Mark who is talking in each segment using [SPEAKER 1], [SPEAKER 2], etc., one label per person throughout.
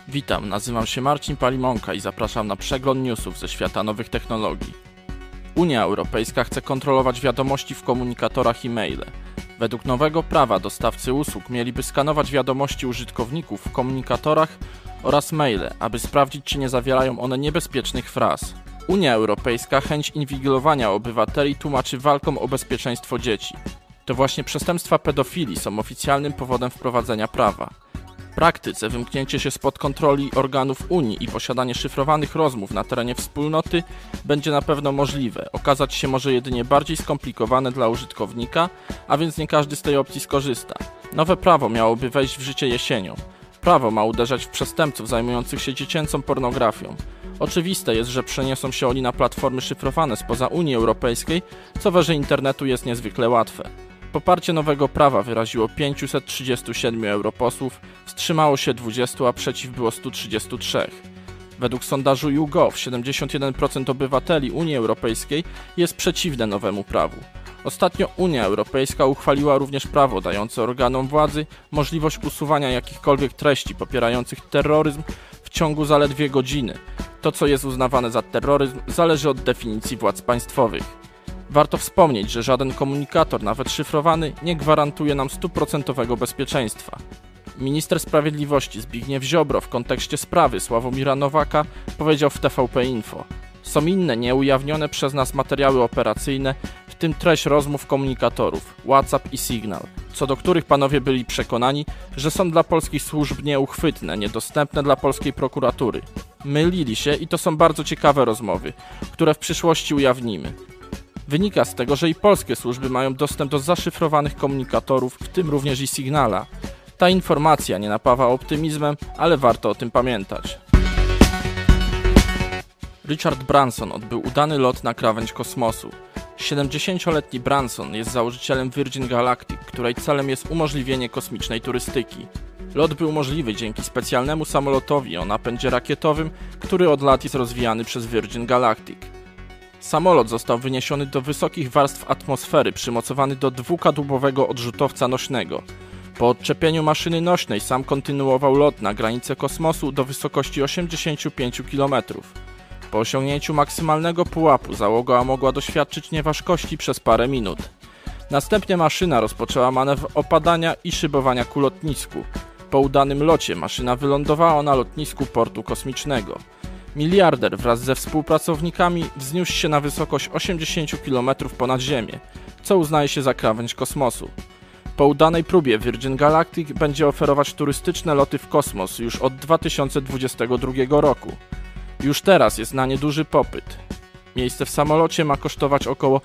[SPEAKER 1] Witam, nazywam się Marcin Palimonka i zapraszam na przegląd newsów ze świata nowych technologii. Unia Europejska chce kontrolować wiadomości w komunikatorach i maile. Według nowego prawa dostawcy usług mieliby skanować wiadomości użytkowników w komunikatorach oraz maile, aby sprawdzić, czy nie zawierają one niebezpiecznych fraz. Unia Europejska chęć inwigilowania obywateli tłumaczy walką o bezpieczeństwo dzieci. To właśnie przestępstwa pedofilii są oficjalnym powodem wprowadzenia prawa. W praktyce wymknięcie się spod kontroli organów Unii i posiadanie szyfrowanych rozmów na terenie wspólnoty będzie na pewno możliwe. Okazać się może jedynie bardziej skomplikowane dla użytkownika, a więc nie każdy z tej opcji skorzysta. Nowe prawo miałoby wejść w życie jesienią. Prawo ma uderzać w przestępców zajmujących się dziecięcą pornografią. Oczywiste jest, że przeniosą się oni na platformy szyfrowane spoza Unii Europejskiej, co w erze internetu jest niezwykle łatwe. Poparcie nowego prawa wyraziło 537 europosłów, wstrzymało się 20, a przeciw było 133. Według sondażu YouGov 71% obywateli Unii Europejskiej jest przeciwne nowemu prawu. Ostatnio Unia Europejska uchwaliła również prawo dające organom władzy możliwość usuwania jakichkolwiek treści popierających terroryzm w ciągu zaledwie godziny. To, co jest uznawane za terroryzm, zależy od definicji władz państwowych. Warto wspomnieć, że żaden komunikator, nawet szyfrowany, nie gwarantuje nam 100% bezpieczeństwa. Minister Sprawiedliwości Zbigniew Ziobro w kontekście sprawy Sławomira Nowaka powiedział w TVP Info: są inne, nieujawnione przez nas materiały operacyjne, w tym treść rozmów komunikatorów, WhatsApp i Signal, co do których panowie byli przekonani, że są dla polskich służb nieuchwytne, niedostępne dla polskiej prokuratury. Mylili się i to są bardzo ciekawe rozmowy, które w przyszłości ujawnimy. Wynika z tego, że i polskie służby mają dostęp do zaszyfrowanych komunikatorów, w tym również i Signala. Ta informacja nie napawa optymizmem, ale warto o tym pamiętać. Richard Branson odbył udany lot na krawędź kosmosu. 70-letni Branson jest założycielem Virgin Galactic, której celem jest umożliwienie kosmicznej turystyki. Lot był możliwy dzięki specjalnemu samolotowi o napędzie rakietowym, który od lat jest rozwijany przez Virgin Galactic. Samolot został wyniesiony do wysokich warstw atmosfery, przymocowany do dwukadłubowego odrzutowca nośnego. Po odczepieniu maszyny nośnej sam kontynuował lot na granicę kosmosu do wysokości 85 km. Po osiągnięciu maksymalnego pułapu załoga mogła doświadczyć nieważkości przez parę minut. Następnie maszyna rozpoczęła manewr opadania i szybowania ku lotnisku. Po udanym locie maszyna wylądowała na lotnisku portu kosmicznego. Miliarder wraz ze współpracownikami wzniósł się na wysokość 80 km ponad Ziemię, co uznaje się za krawędź kosmosu. Po udanej próbie Virgin Galactic będzie oferować turystyczne loty w kosmos już od 2022 roku. Już teraz jest na nie duży popyt. Miejsce w samolocie ma kosztować około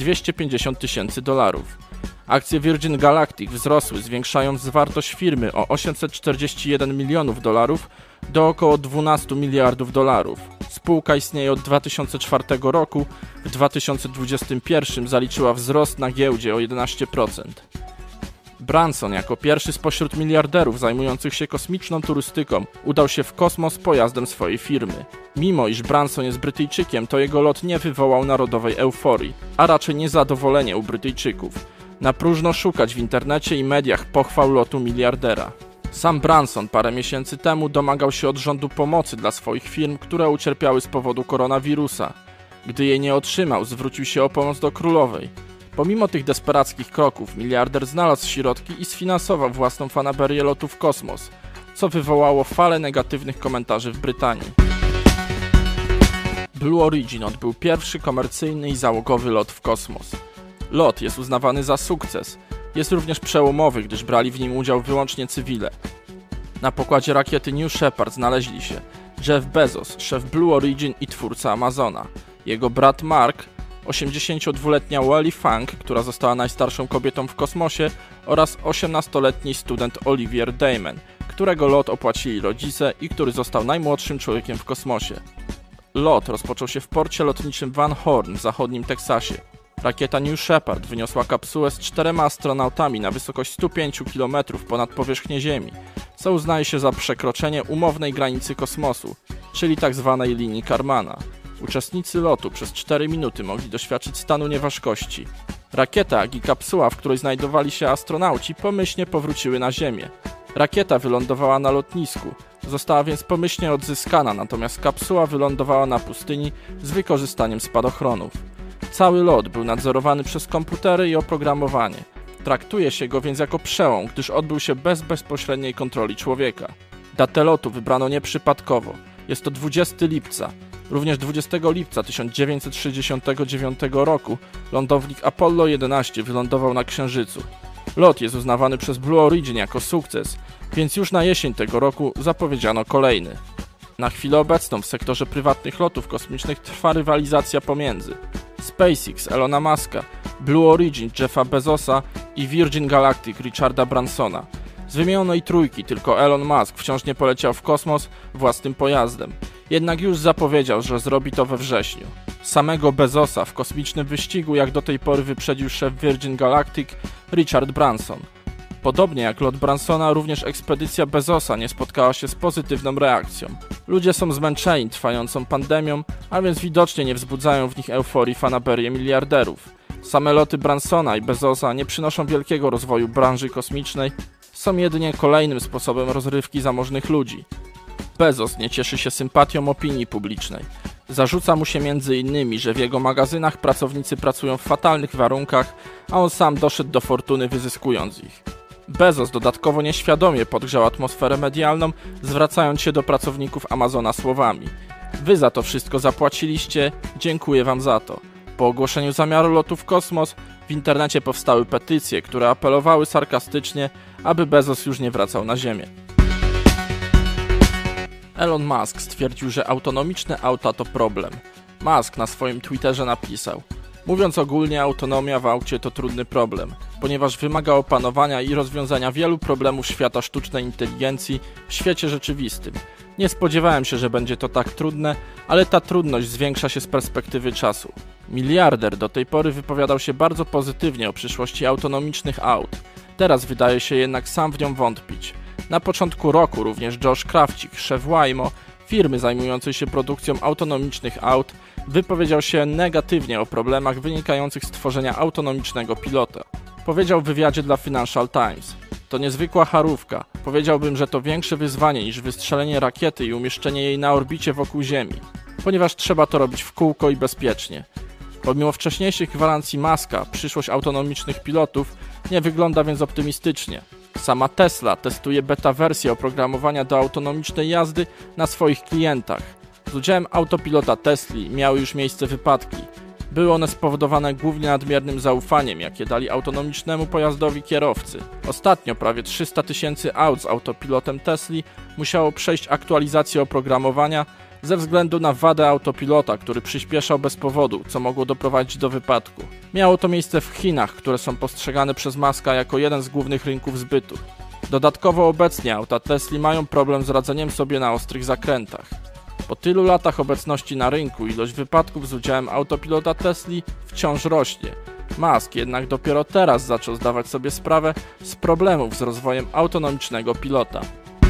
[SPEAKER 1] $250 000. Akcje Virgin Galactic wzrosły, zwiększając wartość firmy o $841 milionów do około $12 miliardów. Spółka istnieje od 2004 roku, w 2021 zaliczyła wzrost na giełdzie o 11%. Branson jako pierwszy spośród miliarderów zajmujących się kosmiczną turystyką udał się w kosmos pojazdem swojej firmy. Mimo iż Branson jest Brytyjczykiem, to jego lot nie wywołał narodowej euforii, a raczej niezadowolenie u Brytyjczyków. Na próżno szukać w internecie i mediach pochwał lotu miliardera. Sam Branson parę miesięcy temu domagał się od rządu pomocy dla swoich firm, które ucierpiały z powodu koronawirusa. Gdy jej nie otrzymał, zwrócił się o pomoc do królowej. Pomimo tych desperackich kroków, miliarder znalazł środki i sfinansował własną fanaberię lotu w kosmos, co wywołało falę negatywnych komentarzy w Brytanii. Blue Origin odbył pierwszy komercyjny i załogowy lot w kosmos. Lot jest uznawany za sukces. Jest również przełomowy, gdyż brali w nim udział wyłącznie cywile. Na pokładzie rakiety New Shepard znaleźli się Jeff Bezos, szef Blue Origin i twórca Amazona, jego brat Mark, 82-letnia Welly Funk, która została najstarszą kobietą w kosmosie, oraz 18-letni student Olivier Damon, którego lot opłacili rodzice i który został najmłodszym człowiekiem w kosmosie. Lot rozpoczął się w porcie lotniczym Van Horn w zachodnim Teksasie. Rakieta New Shepard wyniosła kapsułę z 4 astronautami na wysokość 105 km ponad powierzchnię Ziemi, co uznaje się za przekroczenie umownej granicy kosmosu, czyli tzw. linii Karmana. Uczestnicy lotu przez 4 minuty mogli doświadczyć stanu nieważkości. Rakieta, jak i kapsuła, w której znajdowali się astronauci, pomyślnie powróciły na Ziemię. Rakieta wylądowała na lotnisku. Została więc pomyślnie odzyskana, natomiast kapsuła wylądowała na pustyni z wykorzystaniem spadochronów. Cały lot był nadzorowany przez komputery i oprogramowanie. Traktuje się go więc jako przełom, gdyż odbył się bez bezpośredniej kontroli człowieka. Datę lotu wybrano nieprzypadkowo. Jest to 20 lipca. Również 20 lipca 1969 roku lądownik Apollo 11 wylądował na Księżycu. Lot jest uznawany przez Blue Origin jako sukces, więc już na jesień tego roku zapowiedziano kolejny. Na chwilę obecną w sektorze prywatnych lotów kosmicznych trwa rywalizacja pomiędzy SpaceX Elona Muska, Blue Origin Jeffa Bezosa i Virgin Galactic Richarda Bransona. Z wymienionej trójki tylko Elon Musk wciąż nie poleciał w kosmos własnym pojazdem, jednak już zapowiedział, że zrobi to we wrześniu. Samego Bezosa w kosmicznym wyścigu jak do tej pory wyprzedził szef Virgin Galactic Richard Branson. Podobnie jak lot Bransona, również ekspedycja Bezosa nie spotkała się z pozytywną reakcją. Ludzie są zmęczeni trwającą pandemią, a więc widocznie nie wzbudzają w nich euforii fanaberie miliarderów. Same loty Bransona i Bezosa nie przynoszą wielkiego rozwoju branży kosmicznej, są jedynie kolejnym sposobem rozrywki zamożnych ludzi. Bezos nie cieszy się sympatią opinii publicznej. Zarzuca mu się m.in., że w jego magazynach pracownicy pracują w fatalnych warunkach, a on sam doszedł do fortuny wyzyskując ich. Bezos dodatkowo nieświadomie podgrzał atmosferę medialną, zwracając się do pracowników Amazona słowami: wy za to wszystko zapłaciliście, dziękuję wam za to. Po ogłoszeniu zamiaru lotu w kosmos w internecie powstały petycje, które apelowały sarkastycznie, aby Bezos już nie wracał na Ziemię. Elon Musk stwierdził, że autonomiczne auta to problem. Musk na swoim Twitterze napisał: mówiąc ogólnie, autonomia w aucie to trudny problem, ponieważ wymaga opanowania i rozwiązania wielu problemów świata sztucznej inteligencji w świecie rzeczywistym. Nie spodziewałem się, że będzie to tak trudne, ale ta trudność zwiększa się z perspektywy czasu. Miliarder do tej pory wypowiadał się bardzo pozytywnie o przyszłości autonomicznych aut. Teraz wydaje się jednak sam w nią wątpić. Na początku roku również Josh Krawczyk, szef Waymo, firmy zajmującej się produkcją autonomicznych aut, wypowiedział się negatywnie o problemach wynikających z tworzenia autonomicznego pilota. Powiedział w wywiadzie dla Financial Times: to niezwykła charówka. Powiedziałbym, że to większe wyzwanie niż wystrzelenie rakiety i umieszczenie jej na orbicie wokół Ziemi, ponieważ trzeba to robić w kółko i bezpiecznie. Pomimo wcześniejszych gwarancji Muska, przyszłość autonomicznych pilotów nie wygląda więc optymistycznie. Sama Tesla testuje beta wersję oprogramowania do autonomicznej jazdy na swoich klientach. Z udziałem autopilota Tesli miały już miejsce wypadki. Były one spowodowane głównie nadmiernym zaufaniem, jakie dali autonomicznemu pojazdowi kierowcy. Ostatnio prawie 300 000 aut z autopilotem Tesli musiało przejść aktualizację oprogramowania ze względu na wadę autopilota, który przyspieszał bez powodu, co mogło doprowadzić do wypadku. Miało to miejsce w Chinach, które są postrzegane przez Muska jako jeden z głównych rynków zbytu. Dodatkowo obecnie auta Tesli mają problem z radzeniem sobie na ostrych zakrętach. Po tylu latach obecności na rynku ilość wypadków z udziałem autopilota Tesli wciąż rośnie. Musk jednak dopiero teraz zaczął zdawać sobie sprawę z problemów z rozwojem autonomicznego pilota.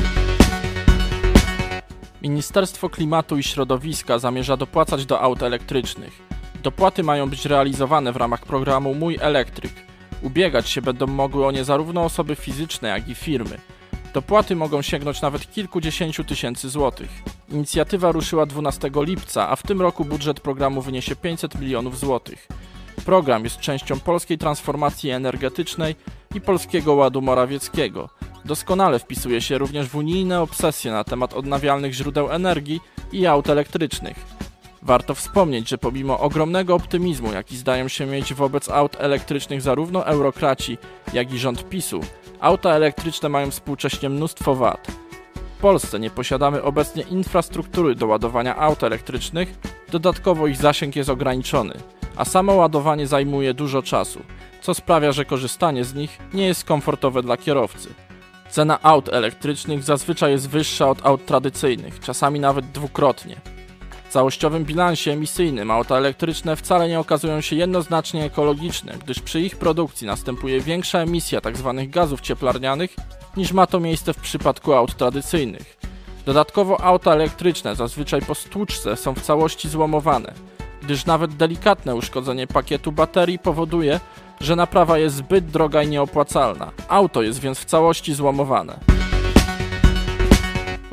[SPEAKER 1] Ministerstwo Klimatu i Środowiska zamierza dopłacać do aut elektrycznych. Dopłaty mają być realizowane w ramach programu Mój Elektryk. Ubiegać się będą mogły o nie zarówno osoby fizyczne, jak i firmy. Dopłaty mogą sięgnąć nawet kilkudziesięciu tysięcy złotych. Inicjatywa ruszyła 12 lipca, a w tym roku budżet programu wyniesie 500 milionów złotych. Program jest częścią polskiej transformacji energetycznej i Polskiego Ładu Morawieckiego. Doskonale wpisuje się również w unijne obsesje na temat odnawialnych źródeł energii i aut elektrycznych. Warto wspomnieć, że pomimo ogromnego optymizmu, jaki zdają się mieć wobec aut elektrycznych zarówno eurokraci, jak i rząd PiS-u, auta elektryczne mają współcześnie mnóstwo wad. W Polsce nie posiadamy obecnie infrastruktury do ładowania aut elektrycznych, dodatkowo ich zasięg jest ograniczony, a samo ładowanie zajmuje dużo czasu, co sprawia, że korzystanie z nich nie jest komfortowe dla kierowcy. Cena aut elektrycznych zazwyczaj jest wyższa od aut tradycyjnych, czasami nawet dwukrotnie. W całościowym bilansie emisyjnym auta elektryczne wcale nie okazują się jednoznacznie ekologiczne, gdyż przy ich produkcji następuje większa emisja tzw. gazów cieplarnianych niż ma to miejsce w przypadku aut tradycyjnych. Dodatkowo auta elektryczne zazwyczaj po stłuczce są w całości złomowane, gdyż nawet delikatne uszkodzenie pakietu baterii powoduje, że naprawa jest zbyt droga i nieopłacalna. Auto jest więc w całości złomowane.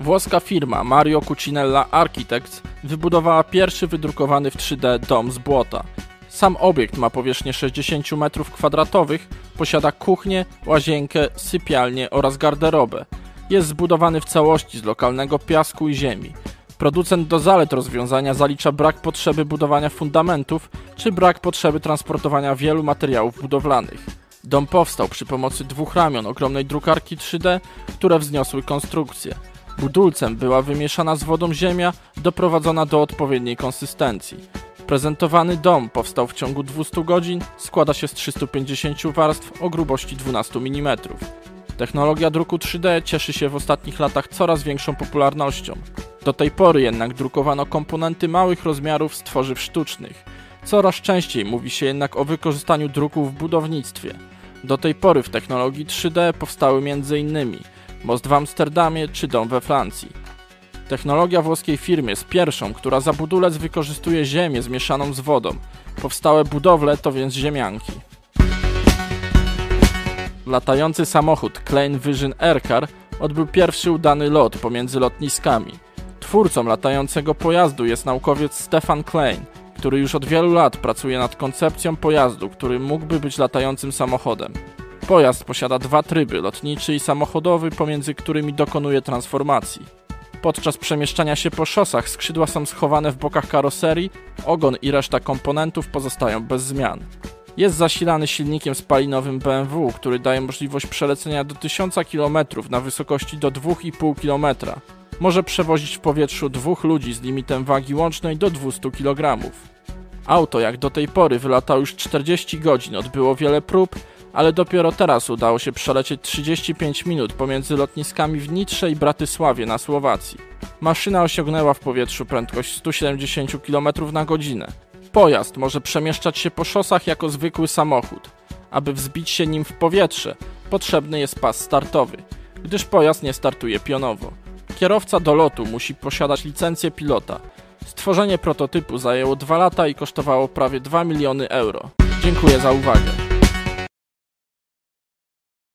[SPEAKER 1] Włoska firma Mario Cucinella Architects wybudowała pierwszy wydrukowany w 3D dom z błota. Sam obiekt ma powierzchnię 60 m2, posiada kuchnię, łazienkę, sypialnię oraz garderobę. Jest zbudowany w całości z lokalnego piasku i ziemi. Producent do zalet rozwiązania zalicza brak potrzeby budowania fundamentów czy brak potrzeby transportowania wielu materiałów budowlanych. Dom powstał przy pomocy 2 ramion ogromnej drukarki 3D, które wzniosły konstrukcję. Budulcem była wymieszana z wodą ziemia, doprowadzona do odpowiedniej konsystencji. Prezentowany dom powstał w ciągu 200 godzin, składa się z 350 warstw o grubości 12 mm. Technologia druku 3D cieszy się w ostatnich latach coraz większą popularnością. Do tej pory jednak drukowano komponenty małych rozmiarów z tworzyw sztucznych. Coraz częściej mówi się jednak o wykorzystaniu druku w budownictwie. Do tej pory w technologii 3D powstały m.in. most w Amsterdamie czy dom we Francji. Technologia włoskiej firmy jest pierwszą, która za budulec wykorzystuje ziemię zmieszaną z wodą. Powstałe budowle to więc ziemianki. Latający samochód Klein Vision Aircar odbył pierwszy udany lot pomiędzy lotniskami. Twórcą latającego pojazdu jest naukowiec Stefan Klein, który już od wielu lat pracuje nad koncepcją pojazdu, który mógłby być latającym samochodem. Pojazd posiada 2 tryby, lotniczy i samochodowy, pomiędzy którymi dokonuje transformacji. Podczas przemieszczania się po szosach skrzydła są schowane w bokach karoserii, ogon i reszta komponentów pozostają bez zmian. Jest zasilany silnikiem spalinowym BMW, który daje możliwość przelecenia do 1000 km na wysokości do 2,5 km. Może przewozić w powietrzu 2 ludzi z limitem wagi łącznej do 200 kg. Auto jak do tej pory wylatało już 40 godzin, odbyło wiele prób, ale dopiero teraz udało się przelecieć 35 minut pomiędzy lotniskami w Nitrze i Bratysławie na Słowacji. Maszyna osiągnęła w powietrzu prędkość 170 km na godzinę. Pojazd może przemieszczać się po szosach jako zwykły samochód. Aby wzbić się nim w powietrze, potrzebny jest pas startowy, gdyż pojazd nie startuje pionowo. Kierowca do lotu musi posiadać licencję pilota. Stworzenie prototypu zajęło 2 lata i kosztowało prawie 2 miliony euro. Dziękuję za uwagę.